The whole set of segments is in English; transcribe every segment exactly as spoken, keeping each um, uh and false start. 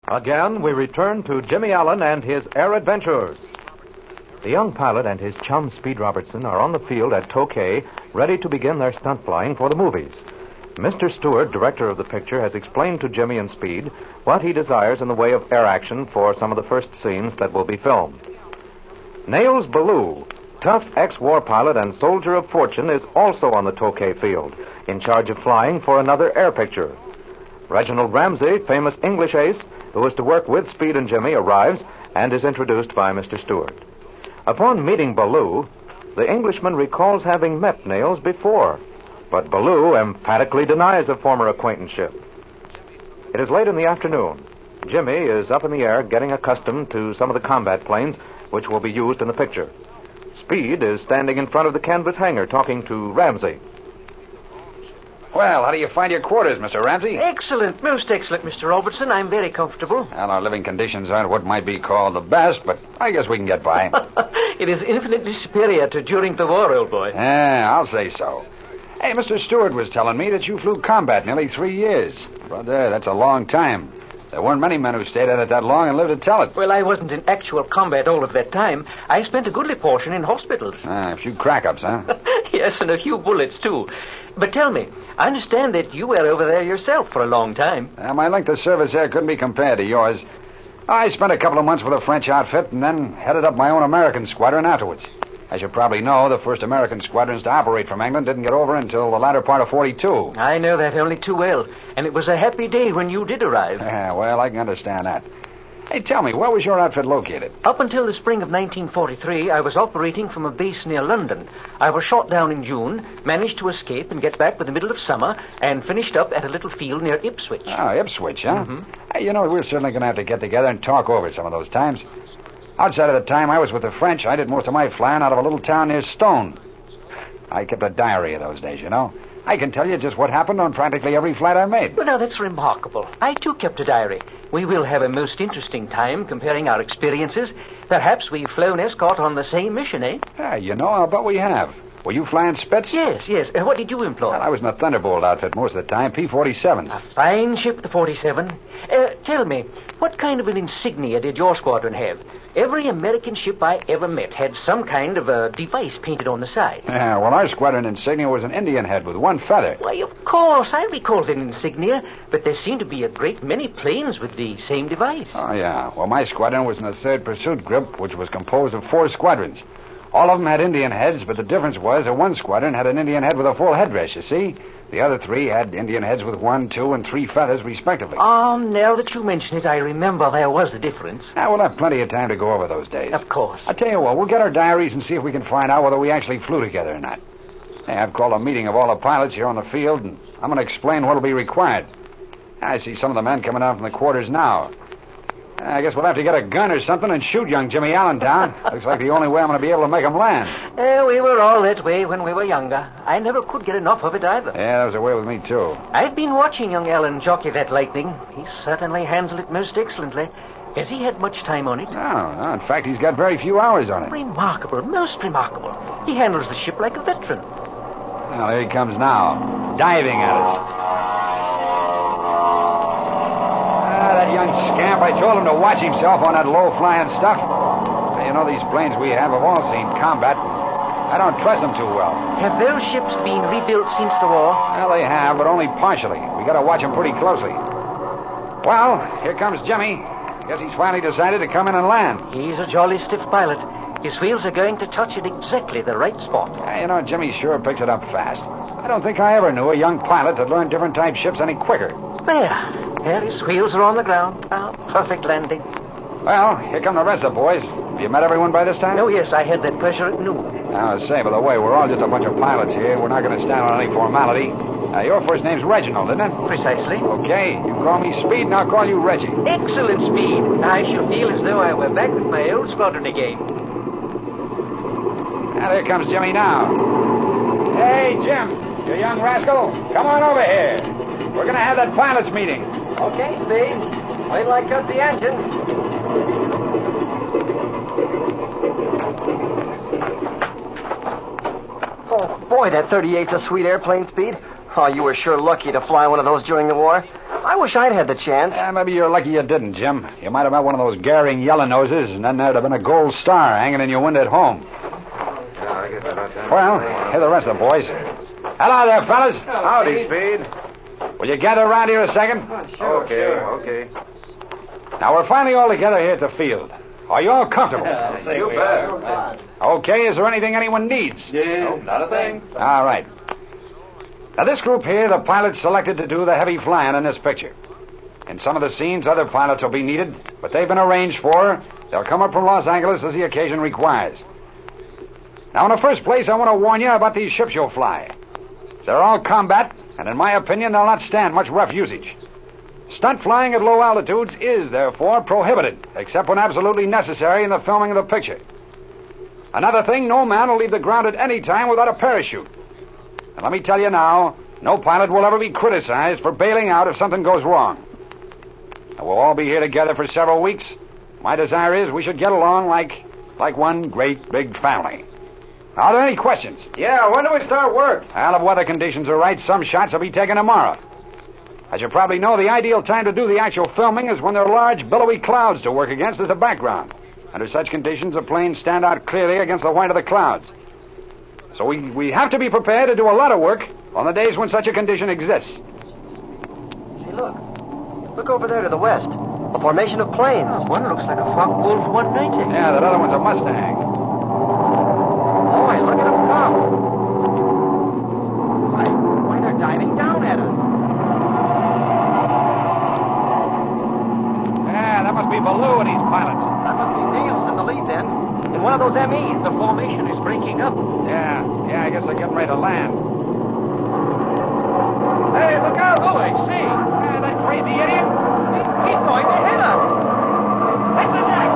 Again, we return to Jimmy Allen and his air adventures. The young pilot and his chum Speed Robertson are on the field at Tokay, ready to begin their stunt flying for the movies. Mister Stewart, director of the picture, has explained to Jimmy and Speed what he desires in the way of air action for some of the first scenes that will be filmed. Nails Ballou, tough ex-war pilot and soldier of fortune, is also on the Tokay field, in charge of flying for another air picture. Reginald Ramsey, famous English ace, who is to work with Speed and Jimmy, arrives and is introduced by Mister Stewart. Upon meeting Ballou, the Englishman recalls having met Nails before, but Ballou emphatically denies a former acquaintanceship. It is late in the afternoon. Jimmy is up in the air getting accustomed to some of the combat planes which will be used in the picture. Speed is standing in front of the canvas hangar talking to Ramsey. Well, how do you find your quarters, Mister Ramsey? Excellent, most excellent, Mister Robertson. I'm very comfortable. Well, our living conditions aren't what might be called the best, but I guess we can get by. It is infinitely superior to during the war, old boy. Yeah, I'll say so. Hey, Mister Stewart was telling me that you flew combat nearly three years. Brother, that's a long time. There weren't many men who stayed at it that long and lived to tell it. Well, I wasn't in actual combat all of that time. I spent a goodly portion in hospitals. Ah, a few crack-ups, huh? Yes, and a few bullets, too. But tell me, I understand that you were over there yourself for a long time. Uh, my length of service there couldn't be compared to yours. I spent a couple of months with a French outfit and then headed up my own American squadron afterwards. As you probably know, the first American squadrons to operate from England didn't get over until the latter part of forty-two. I know that only too well, and it was a happy day when you did arrive. Yeah, well, I can understand that. Hey, tell me, where was your outfit located? Up until the spring of nineteen forty-three, I was operating from a base near London. I was shot down in June, managed to escape and get back with the middle of summer, and finished up at a little field near Ipswich. Oh, Ipswich, huh? Mm-hmm. Hey, you know, we're certainly going to have to get together and talk over some of those times. Outside of the time I was with the French, I did most of my flying out of a little town near Stone. I kept a diary of those days, you know. I can tell you just what happened on practically every flight I made. Well, now, that's remarkable. I, too, kept a diary. We will have a most interesting time comparing our experiences. Perhaps we've flown escort on the same mission, eh? Yeah, you know, I'll bet we have. Were you flying Spitz? Yes, yes. Uh, what did you employ? Well, I was in the Thunderbolt outfit most of the time, P forty-sevens. A fine ship, the forty-seven. Uh, tell me, what kind of an insignia did your squadron have? Every American ship I ever met had some kind of a device painted on the side. Yeah, well, our squadron insignia was an Indian head with one feather. Why, of course, I recall that insignia, but there seem to be a great many planes with the same device. Oh, yeah. Well, my squadron was in the third Pursuit Group, which was composed of four squadrons. All of them had Indian heads, but the difference was that one squadron had an Indian head with a full headdress, you see. The other three had Indian heads with one, two, and three feathers, respectively. Oh, now that you mention it, I remember there was a difference. Now, we'll have plenty of time to go over those days. Of course. I'll tell you what, we'll get our diaries and see if we can find out whether we actually flew together or not. Hey, I've called a meeting of all the pilots here on the field, and I'm going to explain what'll be required. I see some of the men coming out from the quarters now. I guess we'll have to get a gun or something and shoot young Jimmy Allen down. Looks like the only way I'm going to be able to make him land. Uh, we were all that way when we were younger. I never could get enough of it either. Yeah, that was the way with me, too. I've been watching young Allen jockey that Lightning. He certainly handled it most excellently. Has he had much time on it? No, no. In fact, he's got very few hours on it. Remarkable, most remarkable. He handles the ship like a veteran. Well, here he comes now, diving at us. That young scamp, I told him to watch himself on that low-flying stuff. You know, these planes we have have all seen combat. I don't trust them too well. Have those ships been rebuilt since the war? Well, they have, but only partially. We got to watch them pretty closely. Well, here comes Jimmy. I guess he's finally decided to come in and land. He's a jolly stiff pilot. His wheels are going to touch at exactly the right spot. Yeah, you know, Jimmy sure picks it up fast. I don't think I ever knew a young pilot that learned different type ships any quicker. There. There, his wheels are on the ground. Ah, perfect landing. Well, here come the rest of the boys. Have you met everyone by this time? Oh, yes, I had that pleasure at noon. Now, say, by the way, we're all just a bunch of pilots here. We're not going to stand on any formality. Uh, your first name's Reginald, isn't it? Precisely. Okay, you call me Speed, and I'll call you Reggie. Excellent, Speed. I shall feel as though I were back with my old squadron again. Now, there comes Jimmy now. Hey, Jim, you young rascal, come on over here. We're going to have that pilots' meeting. Okay, Speed. Wait till I cut the engine. Oh, boy, that thirty-eight's a sweet airplane, Speed. Oh, you were sure lucky to fly one of those during the war. I wish I'd had the chance. Yeah, maybe you're lucky you didn't, Jim. You might have met one of those Garing yellow noses, and then there'd have been a gold star hanging in your window at home. Yeah, I guess about that. Well, here are the rest of the boys. Hello there, fellas. Howdy, Speed. Will you gather around here a second? Sure, okay, okay. Now, we're finally all together here at the field. Are you all comfortable? You bet. Okay, is there anything anyone needs? Yeah, not a thing. All right. Now, this group here, the pilots selected to do the heavy flying in this picture. In some of the scenes, other pilots will be needed, but they've been arranged for. They'll come up from Los Angeles as the occasion requires. Now, in the first place, I want to warn you about these ships you'll fly. They're all combat, and in my opinion, they'll not stand much rough usage. Stunt flying at low altitudes is, therefore, prohibited, except when absolutely necessary in the filming of the picture. Another thing, no man will leave the ground at any time without a parachute. And let me tell you now, no pilot will ever be criticized for bailing out if something goes wrong. And we'll all be here together for several weeks. My desire is we should get along like, like one great big family. Are there any questions? Yeah, when do we start work? Well, if weather conditions are right, some shots will be taken tomorrow. As you probably know, the ideal time to do the actual filming is when there are large, billowy clouds to work against as a background. Under such conditions, the planes stand out clearly against the white of the clouds. So we, we have to be prepared to do a lot of work on the days when such a condition exists. See, look. Look over there to the west. A formation of planes. Oh, one looks like a Focke-Wulf one ninety. Yeah, that other one's a Mustang. Boy, look at them come. Why, why, they're diving down at us. Yeah, that must be Ballou and his pilots. That must be Niels in the lead, then. In one of those M Es. The formation is breaking up. Yeah, yeah, I guess they're getting ready to land. Hey, look out. Oh, I see. Yeah, that crazy idiot. He's going to hit us. Hit the deck.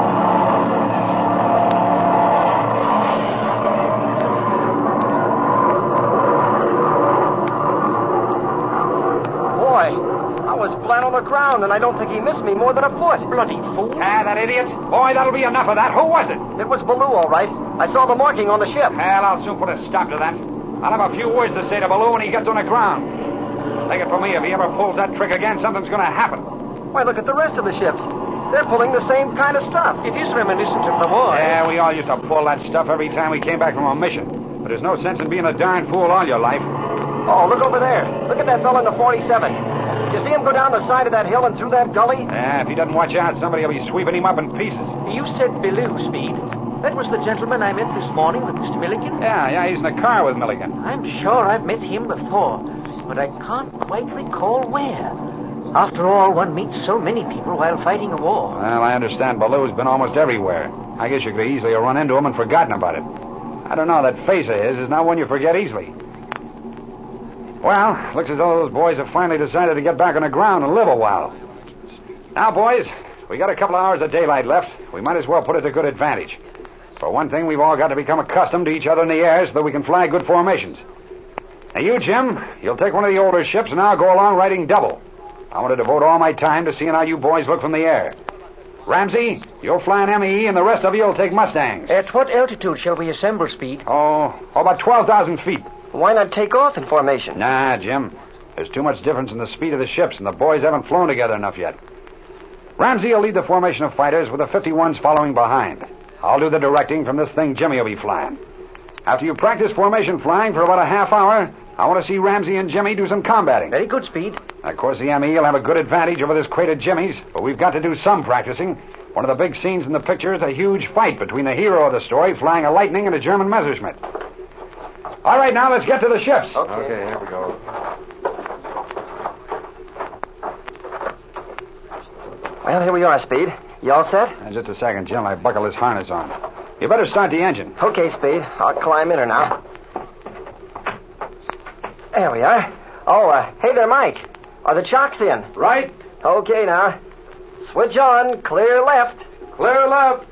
Boy, I was flat on the ground, and I don't think he missed me more than a foot. Bloody fool. Ah, that idiot. Boy, that'll be enough of that. Who was it? It was Ballou, all right. I saw the marking on the ship. Well, I'll soon put a stop to that. I'll have a few words to say to Ballou when he gets on the ground. Take it from me, if he ever pulls that trick again, something's going to happen. Why, look at the rest of the ships. They're pulling the same kind of stuff. It is reminiscent of the war. Yeah, we all used to pull that stuff every time we came back from a mission. But there's no sense in being a darn fool all your life. Oh, look over there. Look at that fellow in the forty-seven. Did you see him go down the side of that hill and through that gully? Yeah, if he doesn't watch out, somebody will be sweeping him up in pieces. You said Ballou, Speed. That was the gentleman I met this morning with Mister Milligan? Yeah, yeah, he's in the car with Milligan. I'm sure I've met him before, but I can't quite recall where. After all, one meets so many people while fighting a war. Well, I understand Ballou's been almost everywhere. I guess you could easily have run into him and forgotten about it. I don't know, that face of his is not one you forget easily. Well, looks as though those boys have finally decided to get back on the ground and live a while. Now, boys, we got a couple of hours of daylight left. We might as well put it to good advantage. For one thing, we've all got to become accustomed to each other in the air so that we can fly good formations. Now, you, Jim, you'll take one of the older ships, and I'll go along riding double. I want to devote all my time to seeing how you boys look from the air. Ramsey, you'll fly an M E, and the rest of you will take Mustangs. At what altitude shall we assemble, Speed? Oh, oh about twelve thousand feet. Why not take off in formation? Nah, Jim. There's too much difference in the speed of the ships, and the boys haven't flown together enough yet. Ramsey will lead the formation of fighters with the fifty-ones following behind. I'll do the directing from this thing Jimmy will be flying. After you practice formation flying for about a half hour, I want to see Ramsey and Jimmy do some combating. Very good, Speed. Of course, the M E will have a good advantage over this crate of Jimmy's, but we've got to do some practicing. One of the big scenes in the picture is a huge fight between the hero of the story flying a Lightning and a German Messerschmitt. All right, now let's get to the ships. Okay, Okay, here we go. Well, here we are, Speed. You all set? Uh, just a second, Jim. I buckle this harness on. You better start the engine. Okay, Speed. I'll climb in her now. There we are. Oh, uh, hey there, Mike. Are the chocks in? Right, Okay, now. Switch on. Clear left. clear left.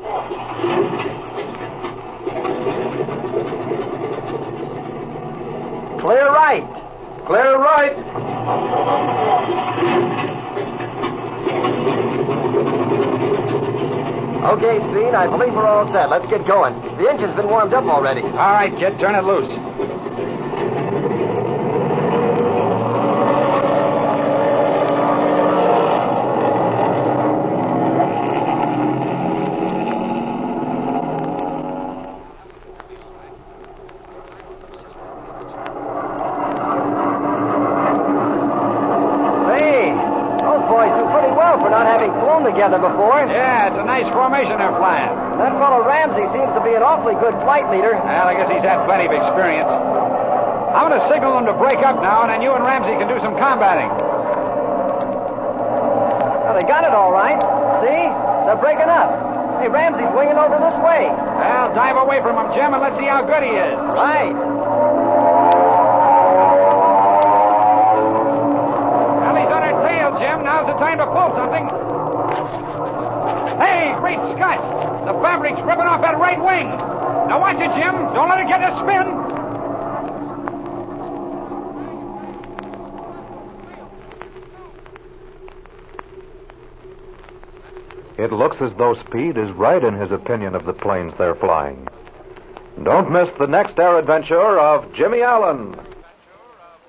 Clear right. Clear right. Okay, Speed. I believe we're all set. Let's get going. The engine's been warmed up already. All right, kid, turn it loose. flown together before. Yeah, it's a nice formation they're flying. That fellow Ramsey seems to be an awfully good flight leader. Well, I guess he's had plenty of experience. I'm going to signal them to break up now, and then you and Ramsey can do some combating. Well, they got it all right. See? They're breaking up. Hey, Ramsey's winging over this way. Well, dive away from him, Jim, and let's see how good he is. Right. Well, he's on our tail, Jim. Now's the time to pull something. Hey, great Scott! The fabric's ripping off that right wing. Now watch it, Jim. Don't let it get a spin. It looks as though Speed is right in his opinion of the planes they're flying. Don't miss the next air adventure of Jimmy Allen.